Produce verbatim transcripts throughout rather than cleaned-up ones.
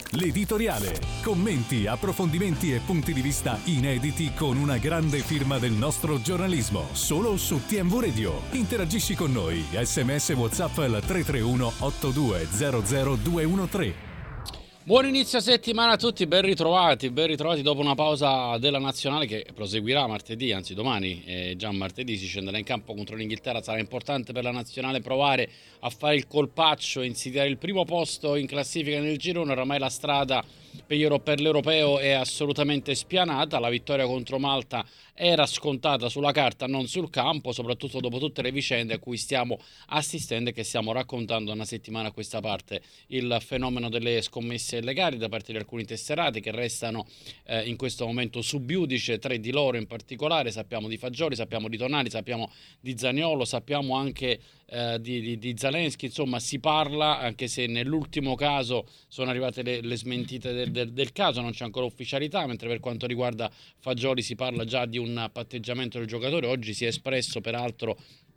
L'editoriale. Commenti, approfondimenti e punti di vista inediti con una grande firma del nostro giornalismo. Solo su T M V Radio. Interagisci con noi. sms WhatsApp al tre tre uno otto due zero zero due uno tre. Buon inizio settimana a tutti, ben ritrovati, ben ritrovati dopo una pausa della nazionale che proseguirà martedì, anzi domani, eh, già martedì si scenderà in campo contro l'Inghilterra. Sarà importante per la nazionale provare a fare il colpaccio, insidiare il primo posto in classifica nel girone. Oramai la strada per l'Europeo è assolutamente spianata. La vittoria contro Malta era scontata sulla carta, non sul campo, soprattutto dopo tutte le vicende a cui stiamo assistendo e che stiamo raccontando una settimana a questa parte. Il fenomeno delle scommesse illegali da parte di alcuni tesserati che restano eh, in questo momento sub iudice, tre di loro in particolare. Sappiamo di Fagioli, sappiamo di Tonali, sappiamo di Zaniolo, sappiamo anche eh, di, di, di Zelensky. Insomma, si parla, anche se nell'ultimo caso sono arrivate le, le smentite del, del, del caso, non c'è ancora ufficialità, mentre per quanto riguarda Fagioli si parla già di un patteggiamento del giocatore. Oggi si è espresso peraltro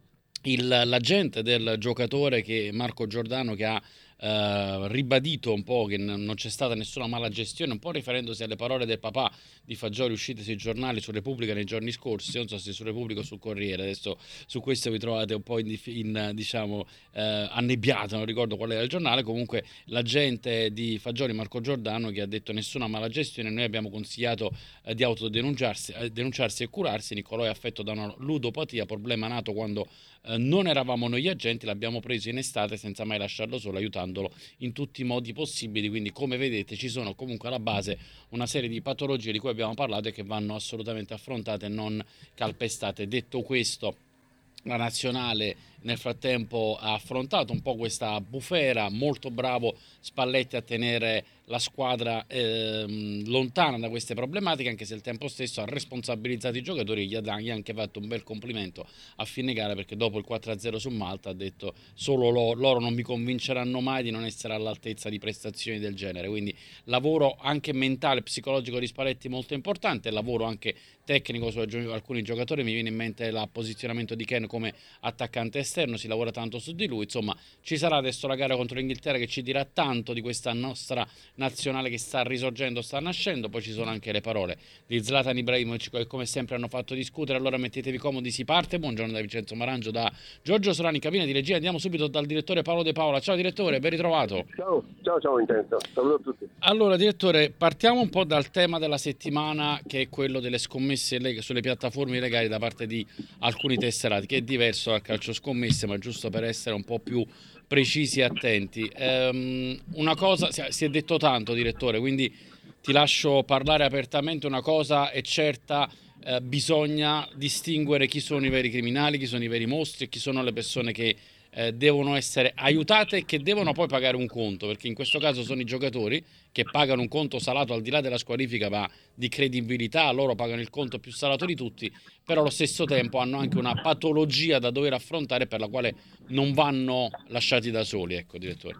il, l'agente del giocatore, che Marco Giordano, che ha Uh, ribadito un po' che n- non c'è stata nessuna mala gestione, un po' riferendosi alle parole del papà di Fagioli uscite sui giornali, su Repubblica nei giorni scorsi. Non so se su Repubblica o sul Corriere, adesso su questo vi trovate un po' in, in diciamo uh, annebbiato, non ricordo qual era il giornale. Comunque l'agente di Fagioli, Marco Giordano, che ha detto nessuna mala gestione, noi abbiamo consigliato uh, di autodenunciarsi uh, denunciarsi e curarsi. Nicolò è affetto da una ludopatia, problema nato quando uh, non eravamo noi agenti, l'abbiamo preso in estate senza mai lasciarlo solo, aiutando in tutti i modi possibili. Quindi, come vedete, ci sono comunque alla base una serie di patologie di cui abbiamo parlato e che vanno assolutamente affrontate e non calpestate. Detto questo, la nazionale nel frattempo ha affrontato un po' questa bufera. Molto bravo Spalletti a tenere la squadra ehm, lontana da queste problematiche, anche se al tempo stesso ha responsabilizzato i giocatori. Gli ha anche fatto un bel complimento a fine gara, perché dopo il quattro a zero su Malta ha detto solo loro, loro non mi convinceranno mai di non essere all'altezza di prestazioni del genere. Quindi lavoro anche mentale, psicologico di Spalletti molto importante, lavoro anche tecnico su alcuni giocatori. Mi viene in mente il posizionamento di Ken come attaccante esterno, si lavora tanto su di lui. Insomma, ci sarà adesso la gara contro l'Inghilterra che ci dirà tanto di questa nostra nazionale che sta risorgendo, sta nascendo. Poi ci sono anche le parole di Zlatan Ibrahimovic che come sempre hanno fatto discutere. Allora mettetevi comodi, si parte. Buongiorno da Vincenzo Marangio, da Giorgio Solani, cabina di regia. Andiamo subito dal direttore Paolo De Paola. Ciao direttore, ben ritrovato. Ciao, ciao, ciao Vincenzo, saluto a tutti. Allora direttore, partiamo un po' dal tema della settimana, che è quello delle scommesse sulle piattaforme illegali da parte di alcuni tesserati, che è diverso dal calcio scommesse, ma giusto per essere un po' più precisi e attenti. Um, una cosa, si è detto tanto direttore, quindi ti lascio parlare apertamente. Una cosa è certa, eh, bisogna distinguere chi sono i veri criminali, chi sono i veri mostri e chi sono le persone che eh, devono essere aiutate e che devono poi pagare un conto, perché in questo caso sono i giocatori che pagano un conto salato al di là della squalifica, ma di credibilità. Loro pagano il conto più salato di tutti, però allo stesso tempo hanno anche una patologia da dover affrontare, per la quale non vanno lasciati da soli, ecco direttore.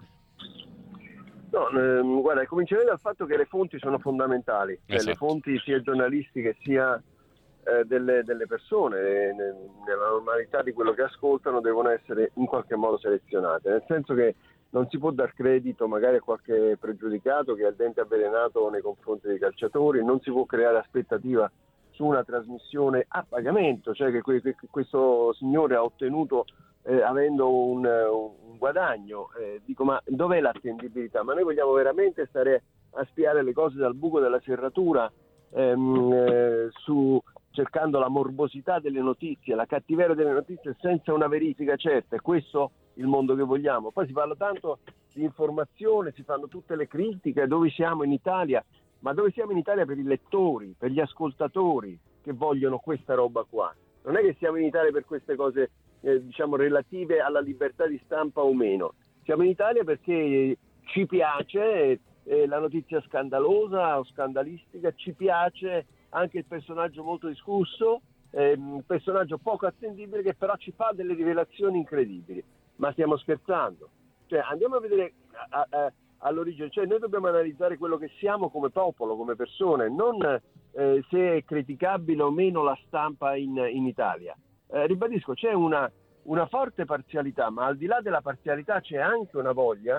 No, ehm, guarda, comincerei dal fatto che le fonti sono fondamentali, cioè Esatto. Le fonti sia giornalistiche sia eh, delle, delle persone, eh, nella normalità di quello che ascoltano, devono essere in qualche modo selezionate, nel senso che non si può dar credito magari a qualche pregiudicato che ha il dente avvelenato nei confronti dei calciatori, non si può creare aspettativa su una trasmissione a pagamento, cioè che, que- che questo signore ha ottenuto eh, avendo un, un guadagno. Eh, dico, ma dov'è l'attendibilità? Ma noi vogliamo veramente stare a spiare le cose dal buco della serratura, ehm, eh, su, cercando la morbosità delle notizie, la cattiveria delle notizie senza una verifica certa? È questo il mondo che vogliamo? Poi si parla tanto di informazione, si fanno tutte le critiche, dove siamo in Italia, ma dove siamo in Italia per i lettori, per gli ascoltatori che vogliono questa roba qua? Non è che siamo in Italia per queste cose eh, diciamo relative alla libertà di stampa o meno. Siamo in Italia perché ci piace eh, la notizia scandalosa o scandalistica, ci piace anche il personaggio molto discusso, eh, un personaggio poco attendibile che però ci fa delle rivelazioni incredibili. Ma stiamo scherzando? Cioè, andiamo a vedere a, a, all'origine, cioè noi dobbiamo analizzare quello che siamo come popolo, come persone, non eh, se è criticabile o meno la stampa in, in Italia. Eh, ribadisco, c'è una, una forte parzialità, ma al di là della parzialità c'è anche una voglia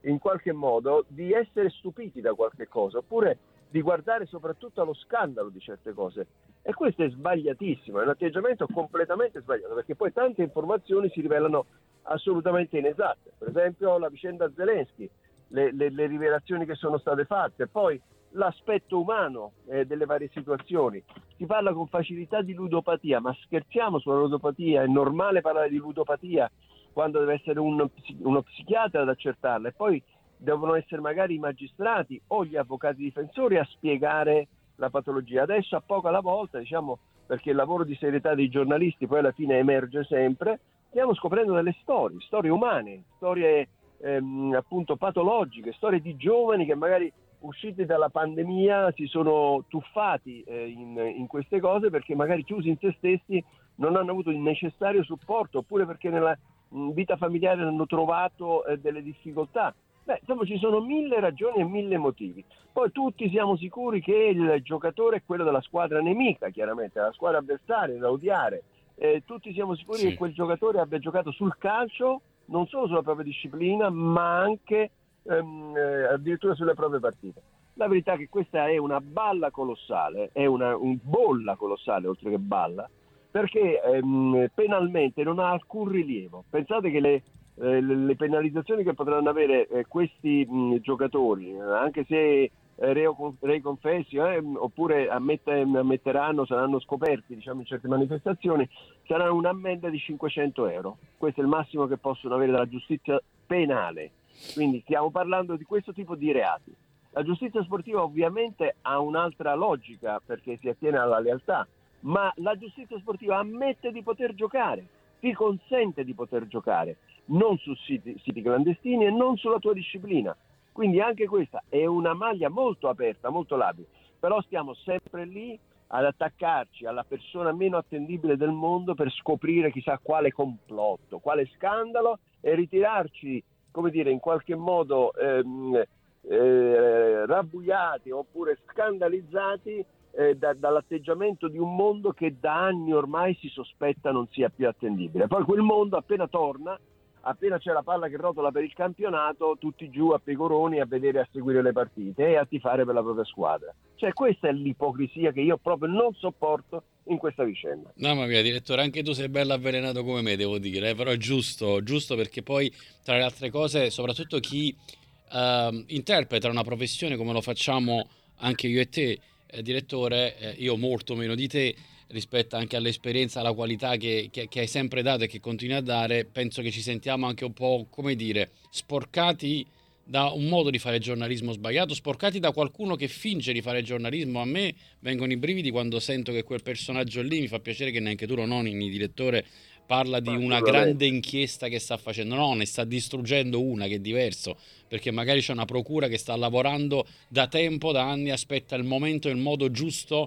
in qualche modo di essere stupiti da qualche cosa, oppure di guardare soprattutto allo scandalo di certe cose. E questo è sbagliatissimo, è un atteggiamento completamente sbagliato, perché poi tante informazioni si rivelano assolutamente inesatte. Per esempio la vicenda Zelensky, le, le, le rivelazioni che sono state fatte, poi l'aspetto umano eh, delle varie situazioni. Si parla con facilità di ludopatia, ma scherziamo sulla ludopatia? È normale parlare di ludopatia quando deve essere un, uno psichiatra ad accertarla, e poi devono essere magari i magistrati o gli avvocati difensori a spiegare la patologia. Adesso a poco alla volta, diciamo, perché il lavoro di serietà dei giornalisti poi alla fine emerge sempre, stiamo scoprendo delle storie, storie umane, storie ehm, appunto patologiche, storie di giovani che magari usciti dalla pandemia si sono tuffati eh, in, in queste cose perché magari chiusi in se stessi non hanno avuto il necessario supporto, oppure perché nella mh, vita familiare hanno trovato eh, delle difficoltà. Beh, insomma, ci sono mille ragioni e mille motivi. Poi tutti siamo sicuri che il giocatore è quello della squadra nemica, chiaramente, la squadra avversaria, da odiare. Eh, tutti siamo sicuri sì. che quel giocatore abbia giocato sul calcio, non solo sulla propria disciplina, ma anche ehm, eh, addirittura sulle proprie partite. La verità è che questa è una balla colossale, è una un bolla colossale oltre che balla, perché ehm, penalmente non ha alcun rilievo. Pensate che le Eh, le penalizzazioni che potranno avere eh, questi mh, giocatori, eh, anche se eh, reo, rei confessi eh, oppure ammette, ammetteranno, saranno scoperti, diciamo, in certe manifestazioni, saranno un'ammenda di cinquecento euro. Questo è il massimo che possono avere dalla giustizia penale. Quindi stiamo parlando di questo tipo di reati. La giustizia sportiva ovviamente ha un'altra logica perché si attiene alla lealtà, ma la giustizia sportiva ammette di poter giocare, ti consente di poter giocare, non su siti, siti clandestini e non sulla tua disciplina. Quindi anche questa è una maglia molto aperta, molto labile, però stiamo sempre lì ad attaccarci alla persona meno attendibile del mondo per scoprire chissà quale complotto, quale scandalo, e ritirarci, come dire, in qualche modo ehm, eh, rabbuiati oppure scandalizzati eh, da, dall'atteggiamento di un mondo che da anni ormai si sospetta non sia più attendibile. Poi quel mondo appena torna, appena c'è la palla che rotola per il campionato, tutti giù a pecoroni a vedere, a seguire le partite e a tifare per la propria squadra. Cioè questa è l'ipocrisia che io proprio non sopporto in questa vicenda. Mamma mia, direttore, anche tu sei bello avvelenato come me, devo dire, eh? Però è giusto, giusto perché poi, tra le altre cose, soprattutto chi uh, interpreta una professione come lo facciamo anche io e te, eh, direttore, eh, io molto meno di te, rispetto anche all'esperienza, alla qualità che, che, che hai sempre dato e che continui a dare, penso che ci sentiamo anche un po', come dire, sporcati da un modo di fare giornalismo sbagliato, sporcati da qualcuno che finge di fare giornalismo. A me vengono i brividi quando sento che quel personaggio lì, mi fa piacere che neanche tu lo nomini, direttore, parla di una grande inchiesta che sta facendo. No, ne sta distruggendo una, che è diverso, perché magari c'è una procura che sta lavorando da tempo, da anni, aspetta il momento e il modo giusto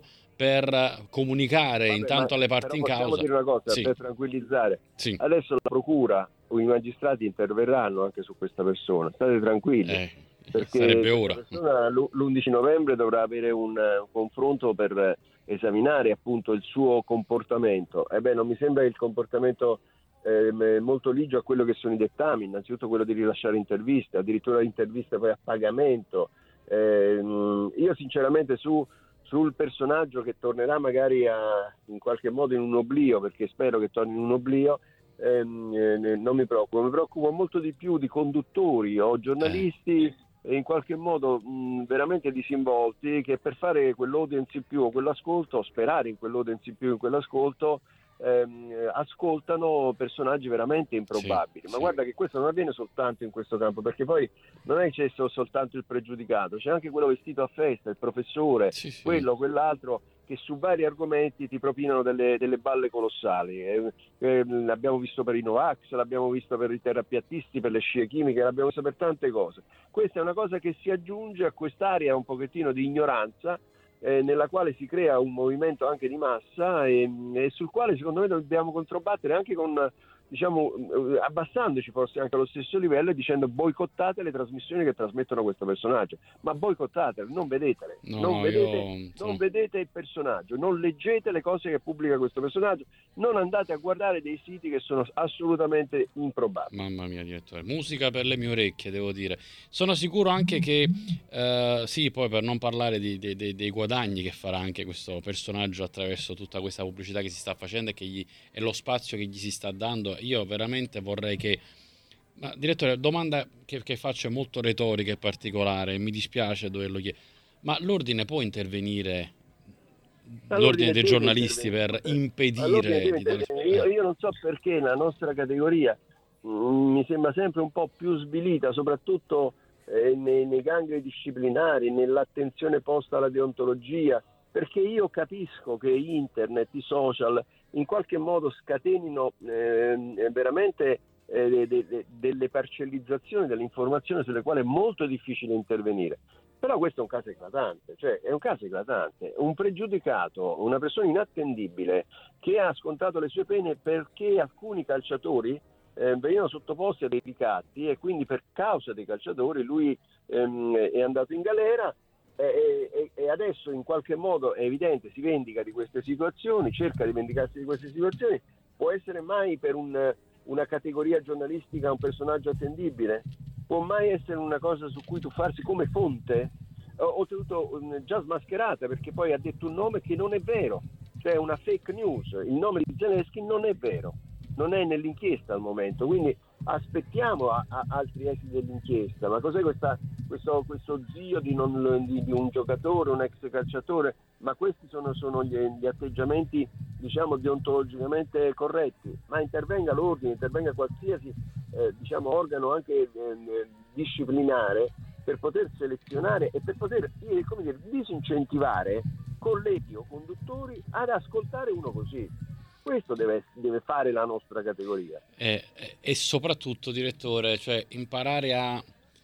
per comunicare. Vabbè, intanto alle parti in causa. Possiamo dire una cosa, sì, per tranquillizzare. Sì. Adesso la procura o i magistrati interverranno anche su questa persona. State tranquilli. Eh, perché sarebbe ora. Persona, l'undici novembre dovrà avere un, un confronto per esaminare appunto il suo comportamento. E beh, non mi sembra il comportamento eh, molto ligio a quello che sono i dettami. Innanzitutto quello di rilasciare interviste, addirittura interviste poi a pagamento. Eh, io sinceramente su sul personaggio che tornerà magari a, in qualche modo in un oblio, perché spero che torni in un oblio, ehm, eh, non mi preoccupo, mi preoccupo molto di più di conduttori o giornalisti eh. in qualche modo mh, veramente disinvolti, che per fare quell'audience in più o quell'ascolto, o sperare in quell'audience in più in quell'ascolto, ehm, ascoltano personaggi veramente improbabili. Sì, ma sì. Guarda che questo non avviene soltanto in questo campo, perché poi non è che c'è soltanto il pregiudicato, c'è anche quello vestito a festa, il professore, sì, sì. quello, quell'altro, che su vari argomenti ti propinano delle, delle balle colossali. Eh, eh, l'abbiamo visto per i Novax, l'abbiamo visto per i terrapiattisti, per le scie chimiche, l'abbiamo visto per tante cose. Questa è una cosa che si aggiunge a quest'area un pochettino di ignoranza, eh, nella quale si crea un movimento anche di massa e, e sul quale secondo me dobbiamo controbattere anche con diciamo, abbassandoci forse anche allo stesso livello e dicendo boicottate le trasmissioni che trasmettono questo personaggio, ma boicottatele, non vedetele, No, non, no, vedete, io sono- non vedete il personaggio, non leggete le cose che pubblica questo personaggio, non andate a guardare dei siti che sono assolutamente improbabili. Mamma mia, direttore, musica per le mie orecchie, devo dire. Sono sicuro anche che, eh, sì, poi per non parlare di- di- di- dei guadagni che farà anche questo personaggio attraverso tutta questa pubblicità che si sta facendo e, che gli, e lo spazio che gli si sta dando, io veramente vorrei che... Ma, direttore, domanda che, che faccio è molto retorica e particolare, mi dispiace doverlo chiedere, ma l'ordine può intervenire, l'ordine dei deve giornalisti, per intervenire. impedire All'ordine deve di dare... intervenire. Io, eh. io non so perché la nostra categoria mh, mi sembra sempre un po' più svilita, soprattutto eh, nei, nei gangli disciplinari, nell'attenzione posta alla deontologia, perché io capisco che internet, i social, in qualche modo scatenino eh, veramente eh, de, de, delle parcellizzazioni dell'informazione sulle quali è molto difficile intervenire. Però questo è un caso eclatante, cioè è un caso eclatante, un pregiudicato, una persona inattendibile che ha scontato le sue pene perché alcuni calciatori eh, venivano sottoposti a dei ricatti e quindi per causa dei calciatori lui ehm, è andato in galera e, e, e adesso in qualche modo è evidente si vendica di queste situazioni, cerca di vendicarsi di queste situazioni. Può essere mai per un, una categoria giornalistica un personaggio attendibile? Può mai essere una cosa su cui tuffarsi come fonte, oltretutto già smascherata, perché poi ha detto un nome che non è vero, cioè una fake news, il nome di Zelensky non è vero, non è nell'inchiesta al momento, quindi aspettiamo a, a altri esiti dell'inchiesta. Ma cos'è questa, questo, questo zio di, non, di, di un giocatore, un ex calciatore? Ma questi sono, sono gli, gli atteggiamenti, diciamo, deontologicamente corretti. Ma intervenga l'ordine, intervenga qualsiasi eh, diciamo, organo anche eh, disciplinare per poter selezionare e per poter eh, come dire, disincentivare colleghi o conduttori ad ascoltare uno così. Questo deve, deve fare la nostra categoria. E, e soprattutto, direttore, cioè imparare a,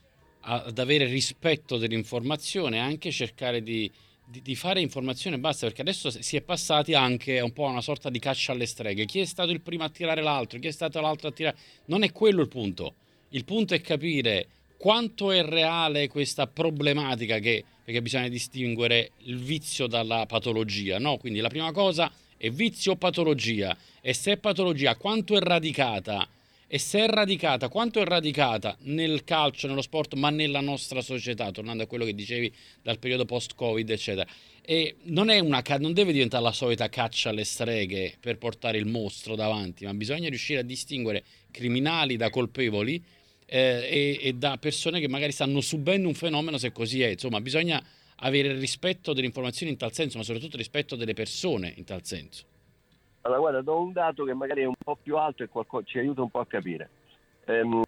a- ad avere rispetto dell'informazione e anche cercare di, di- di fare informazione e basta, perché adesso si è passati anche a un po' a una sorta di caccia alle streghe. Chi è stato il primo a tirare l'altro? Chi è stato l'altro a tirare? Non è quello il punto. Il punto è capire quanto è reale questa problematica, che, perché bisogna distinguere il vizio dalla patologia, no? Quindi la prima cosa è vizio o patologia, e se è patologia quanto è radicata, e se è radicata quanto è radicata nel calcio, nello sport, ma nella nostra società, tornando a quello che dicevi dal periodo post-Covid, eccetera. E non è una ca- non deve diventare la solita caccia alle streghe per portare il mostro davanti, ma bisogna riuscire a distinguere criminali da colpevoli, eh, e, e da persone che magari stanno subendo un fenomeno, se così è. Insomma, bisogna avere il rispetto delle informazioni in tal senso, ma soprattutto il rispetto delle persone in tal senso. Allora, guarda, do un dato che magari è un po' più alto e qualco- ci aiuta un po' a capire. Ehm,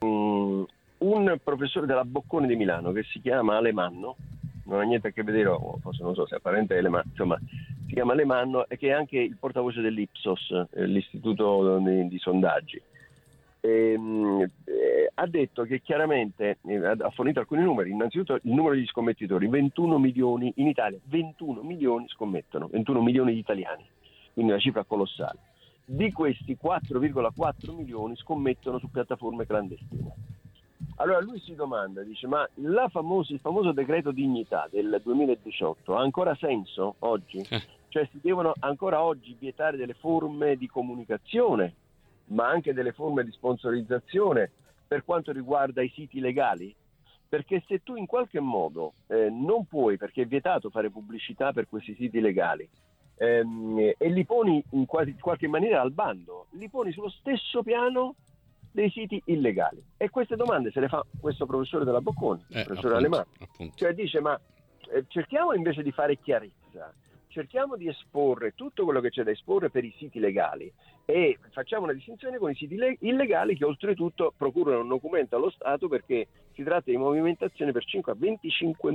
un professore della Bocconi di Milano che si chiama Alemanno, non ha niente a che vedere, o forse non so se è parente Alemanno, insomma, si chiama Alemanno e che è anche il portavoce dell'Ipsos, eh, l'istituto di, di sondaggi. Ehm, eh, ha detto che chiaramente eh, ha fornito alcuni numeri. Innanzitutto il numero di scommettitori, ventuno milioni in Italia, ventuno milioni scommettono, ventuno milioni di italiani, quindi una cifra colossale. Di questi quattro virgola quattro milioni scommettono su piattaforme clandestine. Allora lui si domanda, dice, ma la famosa, il famoso decreto dignità del duemiladiciotto ha ancora senso oggi? Cioè si devono ancora oggi vietare delle forme di comunicazione, ma anche delle forme di sponsorizzazione per quanto riguarda i siti legali? Perché se tu in qualche modo eh, non puoi, perché è vietato fare pubblicità per questi siti legali, ehm, e li poni in quasi, qualche maniera al bando, li poni sullo stesso piano dei siti illegali. E queste domande se le fa questo professore della Bocconi, il Eh, professore appunto, Alemanno. appunto. Cioè dice, ma eh, cerchiamo invece di fare chiarezza, cerchiamo di esporre tutto quello che c'è da esporre per i siti legali e facciamo una distinzione con i siti le- illegali che oltretutto procurano un documento allo Stato, perché si tratta di movimentazione per circa venticinque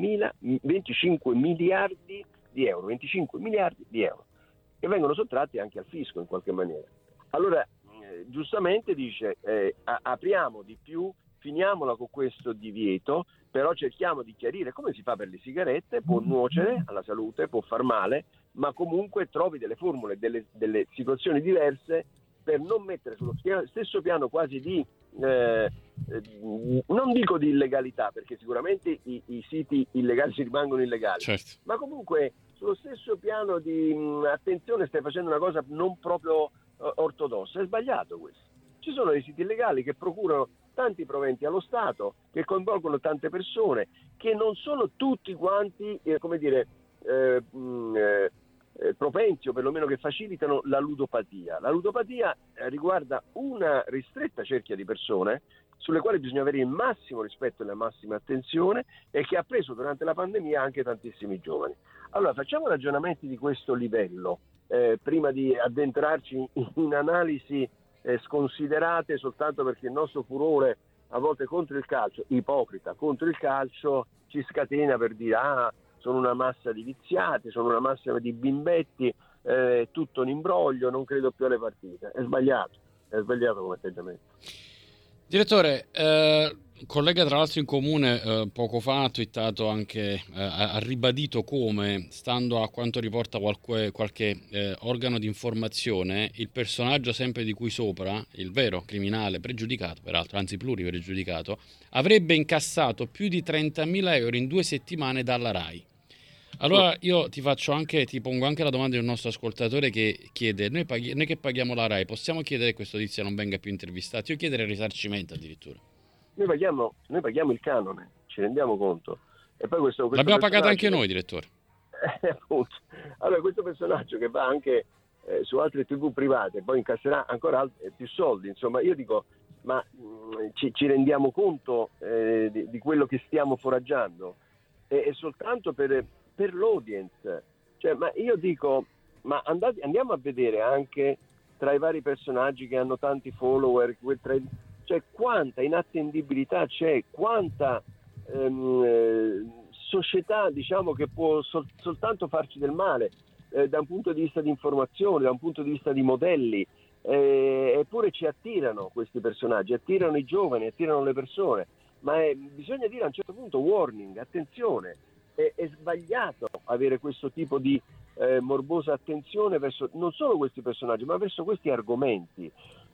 miliardi di euro, venticinque miliardi di euro, che vengono sottratti anche al fisco in qualche maniera. Allora, eh, giustamente dice, eh, a- apriamo di più, finiamola con questo divieto, però cerchiamo di chiarire come si fa per le sigarette, può nuocere alla salute, può far male, ma comunque trovi delle formule, delle, delle situazioni diverse per non mettere sullo stesso piano quasi di eh, non dico di illegalità, perché sicuramente i, i siti illegali si rimangono illegali, certo. ma comunque sullo stesso piano di mh, attenzione, stai facendo una cosa non proprio uh, ortodossa. È sbagliato questo. Ci sono dei siti illegali che procurano tanti proventi allo Stato, che coinvolgono tante persone, che non sono tutti quanti, eh, come dire, eh, mh, eh, propensi o perlomeno che facilitano la ludopatia. La ludopatia eh, riguarda una ristretta cerchia di persone sulle quali bisogna avere il massimo rispetto e la massima attenzione, e che ha preso durante la pandemia anche tantissimi giovani. Allora facciamo ragionamenti di questo livello eh, prima di addentrarci in, in analisi eh, sconsiderate soltanto perché il nostro furore a volte contro il calcio, ipocrita contro il calcio, ci scatena per dire ah sono una massa di viziati, sono una massa di bimbetti, eh, tutto un imbroglio, non credo più alle partite. È sbagliato, è sbagliato come atteggiamento. Direttore, eh, un collega tra l'altro in comune eh, poco fa ha twittato anche, eh, ha ribadito come, stando a quanto riporta qualche, qualche eh, organo di informazione, il personaggio sempre di cui sopra, il vero criminale pregiudicato, peraltro, anzi pluripregiudicato, avrebbe incassato più di trentamila euro in due settimane dalla RAI. Allora io ti faccio anche, ti pongo anche la domanda del nostro ascoltatore che chiede: noi, paghi, noi che paghiamo la RAI possiamo chiedere che questo tizio non venga più intervistato? Io chiedere il risarcimento addirittura. Noi paghiamo, noi paghiamo il canone, ci rendiamo conto. E poi questo, questo l'abbiamo pagato anche noi, direttore. Eh, appunto. Allora questo personaggio che va anche eh, su altre tivù private poi incasserà ancora alt- più soldi, insomma io dico ma mh, ci, ci rendiamo conto eh, di, di quello che stiamo foraggiando? E, e soltanto per per l'audience, cioè, ma io dico, ma andate, andiamo a vedere anche tra i vari personaggi che hanno tanti follower, cioè quanta inattendibilità c'è, quanta ehm, eh, società diciamo che può sol- soltanto farci del male eh, da un punto di vista di informazione, da un punto di vista di modelli, eh, eppure ci attirano questi personaggi, attirano i giovani, attirano le persone, ma è, bisogna dire a un certo punto warning, attenzione. È, è sbagliato avere questo tipo di eh, morbosa attenzione verso non solo questi personaggi, ma verso questi argomenti.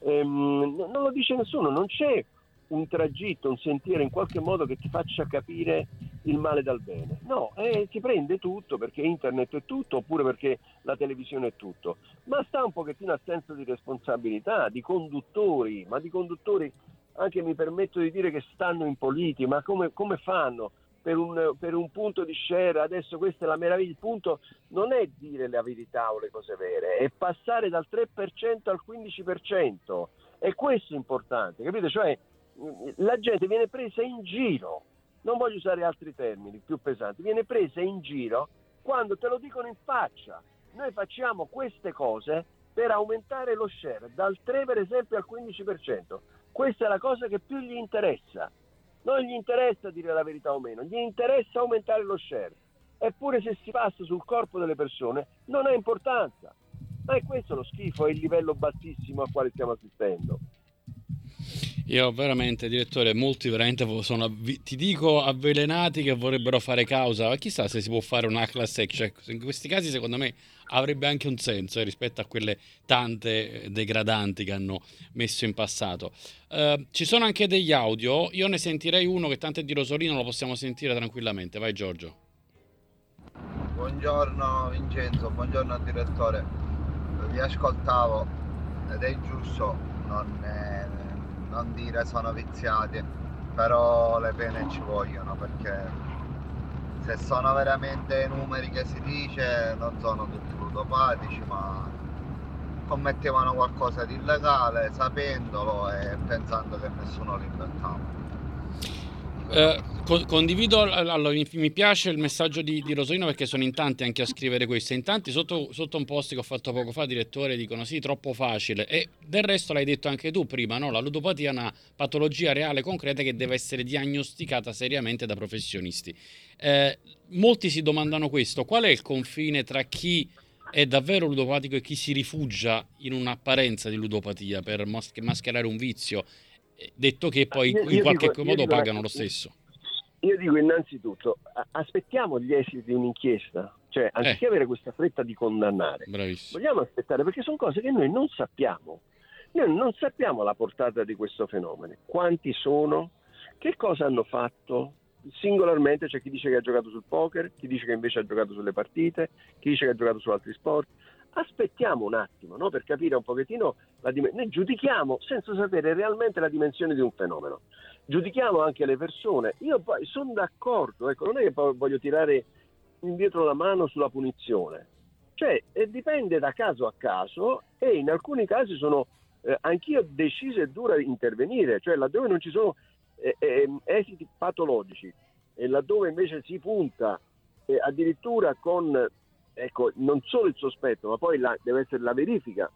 Ehm, non lo dice nessuno, non c'è un tragitto, un sentiero in qualche modo che ti faccia capire il male dal bene. No, eh, si prende tutto perché internet è tutto, oppure perché la televisione è tutto. Ma sta un pochettino a senso di responsabilità, di conduttori, ma di conduttori anche mi permetto di dire che stanno in politica, ma come, come fanno? Per un, per un punto di share, adesso questa è la meraviglia, il punto non è dire la verità o le cose vere, è passare dal tre per cento al quindici per cento, e questo è importante, capite? Cioè la gente viene presa in giro, non voglio usare altri termini più pesanti, viene presa in giro quando te lo dicono in faccia. Noi facciamo queste cose per aumentare lo share dal tre per esempio al quindici per cento, questa è la cosa che più gli interessa. Non gli interessa dire la verità o meno, gli interessa aumentare lo share. Eppure se si passa sul corpo delle persone non ha importanza. Ma è questo lo schifo, è il livello bassissimo al quale stiamo assistendo. Io veramente, direttore, molti veramente sono, ti dico, avvelenati che vorrebbero fare causa. Ma chissà se si può fare una class action. Cioè, in questi casi secondo me avrebbe anche un senso eh, rispetto a quelle tante degradanti che hanno messo in passato. Uh, ci sono anche degli audio, io ne sentirei uno che tanto è di Rosolino, lo possiamo sentire tranquillamente. Vai Giorgio. Buongiorno Vincenzo, buongiorno al direttore. Vi ascoltavo ed è giusto non, eh, non dire sono viziati, però le pene ci vogliono, perché se sono veramente i numeri che si dice non sono tutti ludopatici, ma commettevano qualcosa di illegale sapendolo e pensando che nessuno li inventava. Eh, co- condivido, allora, mi, mi piace il messaggio di, di Rosolino, perché sono in tanti anche a scrivere questo. In tanti sotto, sotto un post che ho fatto poco fa, direttore, dicono sì, troppo facile. E del resto l'hai detto anche tu prima, no? La ludopatia è una patologia reale, concreta, che deve essere diagnosticata seriamente da professionisti. Eh, molti si domandano questo: qual è il confine tra chi è davvero ludopatico e chi si rifugia in un'apparenza di ludopatia per mas- mascherare un vizio? Detto che poi io, in io qualche dico, modo dico, pagano lo stesso. Io dico innanzitutto, aspettiamo gli esiti di un'inchiesta, cioè anziché eh. avere questa fretta di condannare, Bravissimo. vogliamo aspettare, perché sono cose che noi non sappiamo. Noi non sappiamo la portata di questo fenomeno, quanti sono, che cosa hanno fatto. Singolarmente c'è chi dice che ha giocato sul poker, chi dice che invece ha giocato sulle partite, chi dice che ha giocato su altri sport. Aspettiamo un attimo, no? Per capire un pochettino la dimensione. Noi giudichiamo senza sapere realmente la dimensione di un fenomeno. Giudichiamo anche le persone. Io poi sono d'accordo, ecco, non è che poi voglio tirare indietro la mano sulla punizione. Cioè, eh, dipende da caso a caso, e in alcuni casi sono eh, anch'io deciso e duro a intervenire, cioè laddove non ci sono eh, eh, esiti patologici e laddove invece si punta eh, addirittura con, ecco, non solo il sospetto, ma poi la, deve essere la verifica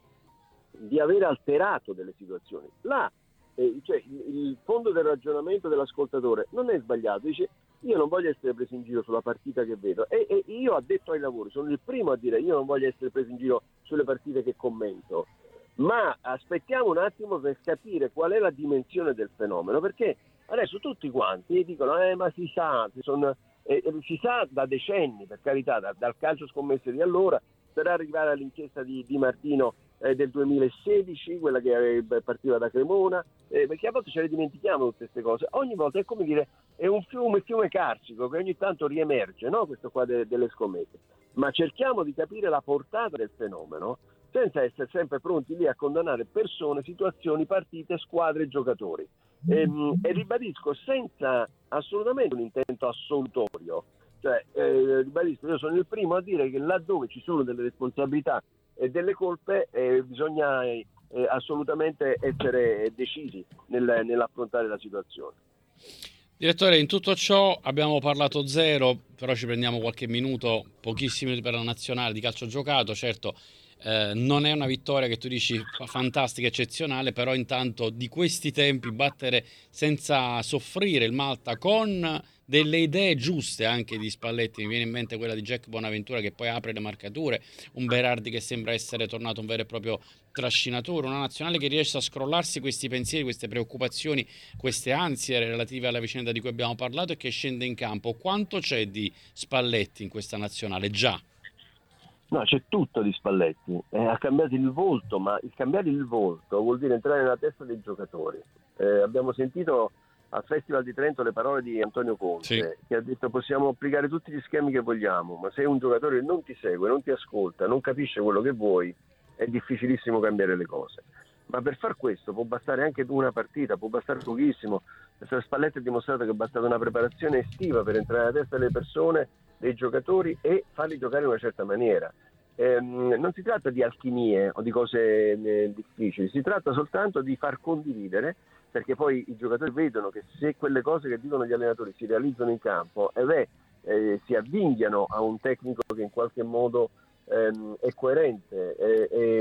di aver alterato delle situazioni. Là, eh, cioè, il, il fondo del ragionamento dell'ascoltatore non è sbagliato, dice: io non voglio essere preso in giro sulla partita che vedo, e, e io, addetto ai lavori, sono il primo a dire: io non voglio essere preso in giro sulle partite che commento, ma aspettiamo un attimo per capire qual è la dimensione del fenomeno, perché adesso tutti quanti dicono eh ma si sa, si, son, eh, si sa da decenni, per carità, da, dal calcio scommesse di allora per arrivare all'inchiesta di, di Martino eh, del duemilasedici, quella che eh, partiva da Cremona, eh, perché a volte ce le dimentichiamo tutte queste cose. Ogni volta è come dire, è un fiume, fiume carsico che ogni tanto riemerge, no? Questo qua de, delle scommesse. Ma cerchiamo di capire la portata del fenomeno senza essere sempre pronti lì a condannare persone, situazioni, partite, squadre e giocatori. E, e ribadisco, senza assolutamente un intento assolutorio, cioè eh, ribadisco, io sono il primo a dire che laddove ci sono delle responsabilità e delle colpe eh, bisogna eh, assolutamente essere decisi nel, nell'affrontare la situazione. Direttore, in tutto ciò abbiamo parlato zero, però ci prendiamo qualche minuto, pochissimi per la nazionale di calcio giocato. Certo, eh, non è una vittoria che tu dici fantastica, eccezionale, però intanto di questi tempi battere senza soffrire il Malta con delle idee giuste anche di Spalletti, mi viene in mente quella di Jack Bonaventura che poi apre le marcature, un Berardi che sembra essere tornato un vero e proprio trascinatore, una nazionale che riesce a scrollarsi questi pensieri, queste preoccupazioni, queste ansie relative alla vicenda di cui abbiamo parlato, e che scende in campo. Quanto c'è di Spalletti in questa nazionale già? No, c'è tutto di Spalletti, eh, ha cambiato il volto, ma il cambiare il volto vuol dire entrare nella testa dei giocatori. Eh, abbiamo sentito al Festival di Trento le parole di Antonio Conte, sì, che ha detto: possiamo applicare tutti gli schemi che vogliamo, ma se un giocatore non ti segue, non ti ascolta, non capisce quello che vuoi, è difficilissimo cambiare le cose. Ma per far questo può bastare anche una partita, può bastare pochissimo. Spalletti ha dimostrato che è bastata una preparazione estiva per entrare nella testa delle persone, dei giocatori, e farli giocare in una certa maniera. Ehm, non si tratta di alchimie o di cose eh, difficili, si tratta soltanto di far condividere, perché poi i giocatori vedono che se quelle cose che dicono gli allenatori si realizzano in campo, e beh, eh, si avvinghiano a un tecnico che in qualche modo ehm, è coerente, è, è,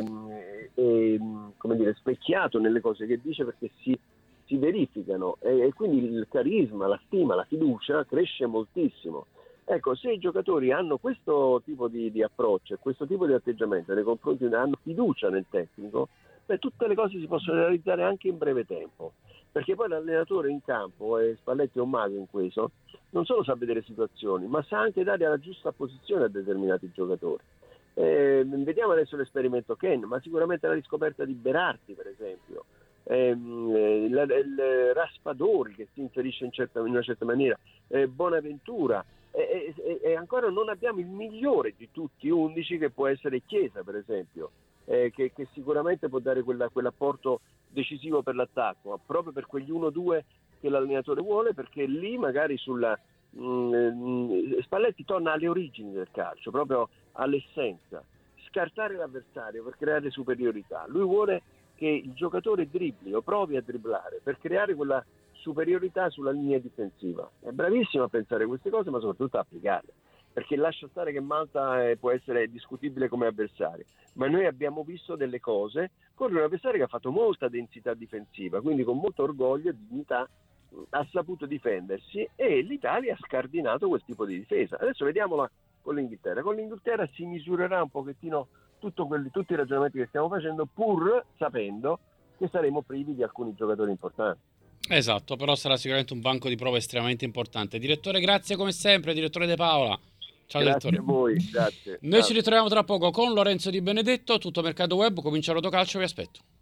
è, come dire, specchiato nelle cose che dice, perché si, si verificano, e, e quindi il carisma, la stima, la fiducia cresce moltissimo. Ecco, se i giocatori hanno questo tipo di, di approccio e questo tipo di atteggiamento nei confronti, hanno fiducia nel tecnico, beh, tutte le cose si possono realizzare anche in breve tempo, perché poi l'allenatore in campo, e Spalletti è un mago in questo, non solo sa vedere situazioni, ma sa anche dare la giusta posizione a determinati giocatori. Eh, vediamo adesso l'esperimento Ken, ma sicuramente la riscoperta di Berardi, per esempio, eh, il, il Raspadori che si inserisce in, certa, in una certa maniera, eh, Bonaventura, e, e, e ancora non abbiamo il migliore di tutti undici, che può essere Chiesa, per esempio, eh, che, che sicuramente può dare quella, quell'apporto decisivo per l'attacco, proprio per quegli uno due che l'allenatore vuole, perché lì magari sulla mh, Spalletti torna alle origini del calcio, proprio all'essenza, scartare l'avversario per creare superiorità. Lui vuole che il giocatore dribbli o provi a dribblare per creare quella superiorità sulla linea difensiva. È bravissimo a pensare queste cose, ma soprattutto a applicarle, perché lascia stare che Malta eh, può essere discutibile come avversario, ma noi abbiamo visto delle cose con un avversario che ha fatto molta densità difensiva, quindi con molto orgoglio e dignità ha saputo difendersi, e l'Italia ha scardinato quel tipo di difesa. Adesso vediamola con l'Inghilterra. Con l'Inghilterra si misurerà un pochettino tutto quelli, tutti i ragionamenti che stiamo facendo, pur sapendo che saremo privi di alcuni giocatori importanti. Esatto, però sarà sicuramente un banco di prova estremamente importante. Direttore, grazie come sempre, direttore De Paola. Ciao, grazie direttore. a voi, grazie. Noi Ciao. ci ritroviamo tra poco con Lorenzo Di Benedetto, Tutto Mercato Web, comincia Rotocalcio, vi aspetto.